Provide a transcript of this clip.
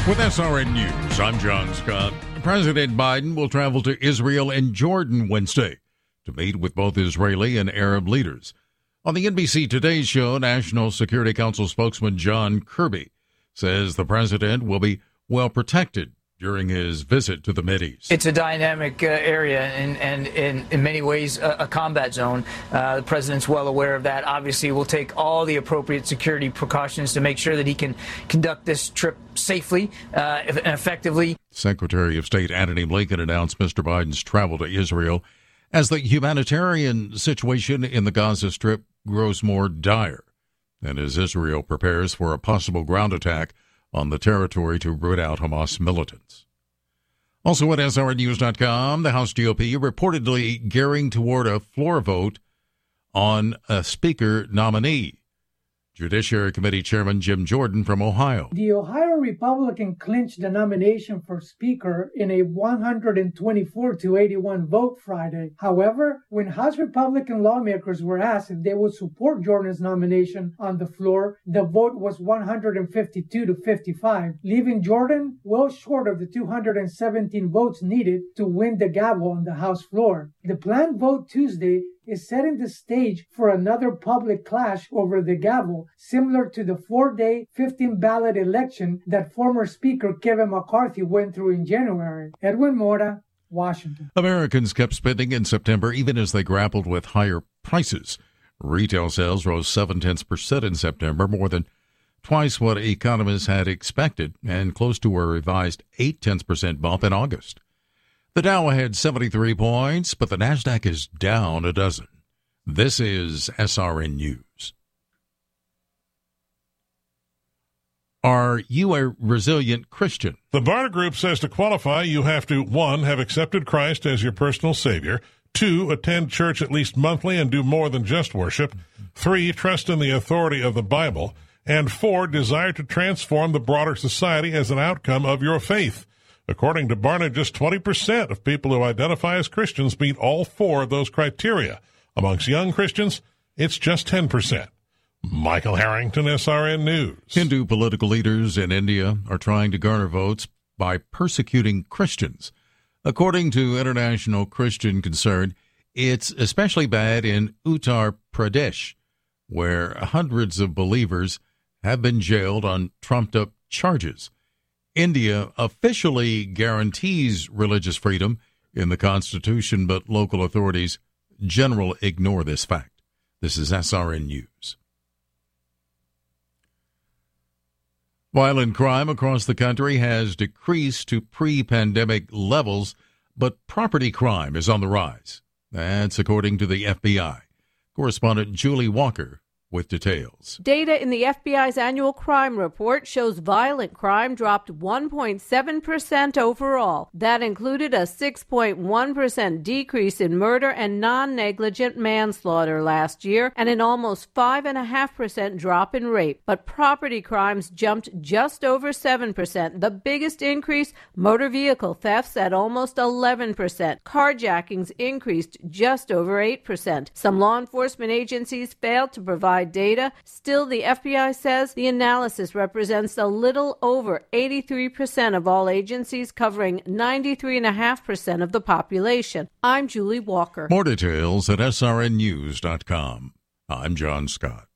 With SRN News, I'm John Scott. President Biden will travel to Israel and Jordan Wednesday to meet with both Israeli and Arab leaders. On the NBC Today show, National Security Council spokesman John Kirby says the president will be well protected during his visit to the Mideast. It's a dynamic area and in many ways a combat zone. The president's well aware of that. Obviously, we'll take all the appropriate security precautions to make sure that he can conduct this trip safely and effectively. Secretary of State Antony Blinken announced Mr. Biden's travel to Israel as the humanitarian situation in the Gaza Strip grows more dire and as Israel prepares for a possible ground attack on the territory to root out Hamas militants. Also at SRNnews.com, the House GOP reportedly gearing toward a floor vote on a speaker nominee. Judiciary Committee Chairman Jim Jordan from Ohio. The Ohio Republican clinched the nomination for Speaker in a 124-81 vote Friday. However, when House Republican lawmakers were asked if they would support Jordan's nomination on the floor, the vote was 152-55, leaving Jordan well short of the 217 votes needed to win the gavel on the House floor. The planned vote Tuesday is setting the stage for another public clash over the gavel, similar to the 4-day, 15-ballot election that former Speaker Kevin McCarthy went through in January. Edwin Mora, Washington. Americans kept spending in September even as they grappled with higher prices. Retail sales rose 0.7% in September, more than twice what economists had expected, and close to a revised 0.8% bump in August. The Dow had 73 points, but the Nasdaq is down a dozen. This is SRN News. Are you a resilient Christian? The Barna Group says to qualify, you have to, 1, have accepted Christ as your personal Savior, 2, attend church at least monthly and do more than just worship, 3, trust in the authority of the Bible, and 4, desire to transform the broader society as an outcome of your faith. According to Barna, just 20% of people who identify as Christians meet all 4 of those criteria. Amongst young Christians, it's just 10%. Michael Harrington, SRN News. Hindu political leaders in India are trying to garner votes by persecuting Christians. According to International Christian Concern, it's especially bad in Uttar Pradesh, where hundreds of believers have been jailed on trumped-up charges. India officially guarantees religious freedom in the Constitution, but local authorities generally ignore this fact. This is SRN News. Violent crime across the country has decreased to pre-pandemic levels, but property crime is on the rise. That's according to the FBI. Correspondent Julie Walker with details. Data in the FBI's annual crime report shows violent crime dropped 1.7% overall. That included a 6.1% decrease in murder and non-negligent manslaughter last year and an almost 5.5% drop in rape. But property crimes jumped just over 7%. The biggest increase, motor vehicle thefts at almost 11%. Carjackings increased just over 8%. Some law enforcement agencies failed to provide data. Still, the FBI says the analysis represents a little over 83% of all agencies, covering 93.5% of the population. I'm Julie Walker. More details at srnnews.com. I'm John Scott.